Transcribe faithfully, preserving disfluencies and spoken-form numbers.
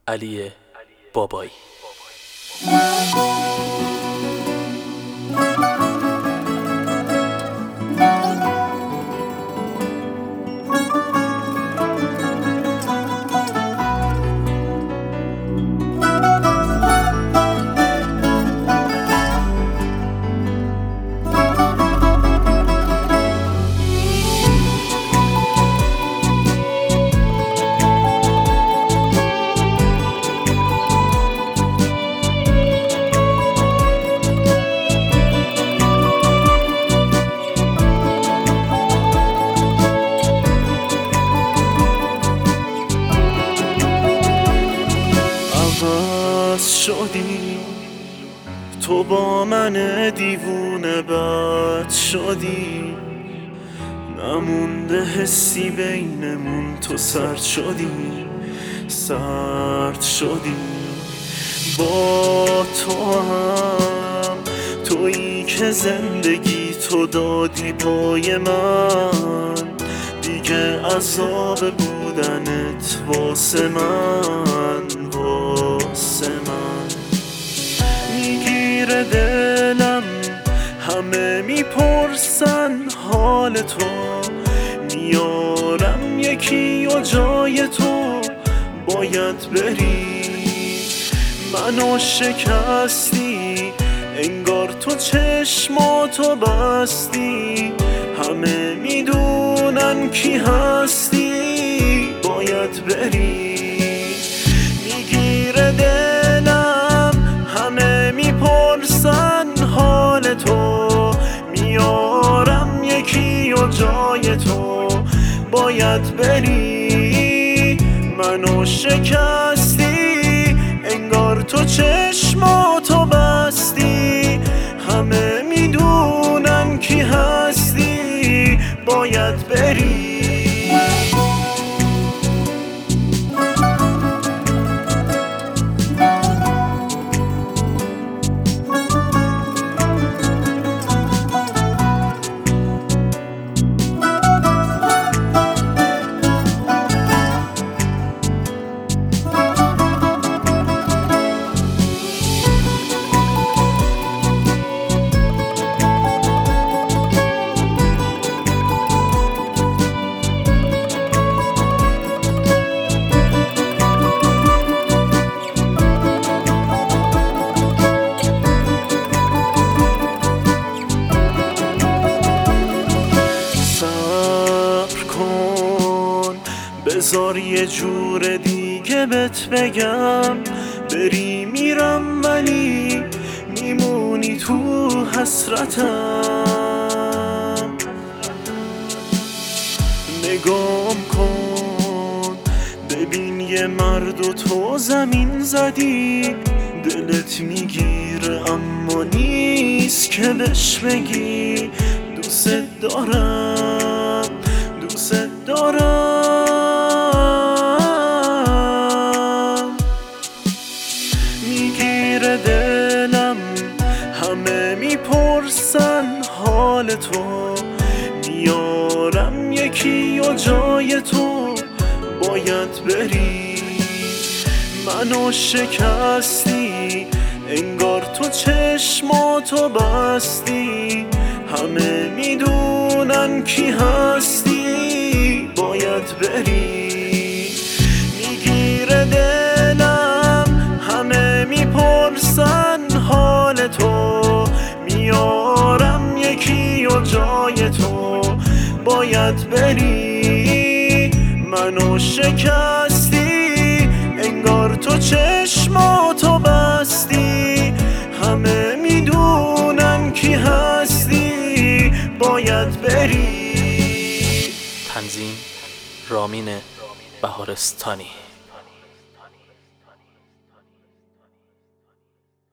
علی بابایی. عوض شدی تو با من دیوونه بد شدی، نمونده حسی بینمون، تو سرد شدی سرد شدی. با تو هم تویی که زندگی تو دادی پای من، دیگه عذاب بودنت واسه من واسه من میگیره دلم. همه میپرسن حال تو، میارم یکی و جای تو باید بری. منو شکستی انگار تو چشماتو بستی، همه میدونن کی هستی باید بری. میگیره دلم همه میپرسن حال تو، میارم یکی و جای تو باید بری. منو شکستی انگار تو چشماتو بستی، همه میدونن کی هستی باید بری. بذار یه جور دیگه بهت بگم، بری میرم ولی میمونی تو حسرتم. نگام کن ببین یه مرد و تو زمین زدی، دلت میگیره اما نیست که بهش بگی دوست دارم دوست دارم. دلم همه میپرسن حال تو، میارم یکی و جای تو باید بری. منو شکستی انگار تو چشماتو بستی، همه میدونن کی هستی باید بری. میگیره دلم همه میپرسن حال تو، میارم یکی و جای تو باید بری. منو شکستی انگار تو چشماتو بستی، همه میدونن کی هستی باید بری. تنظیم رامین بهارستانی.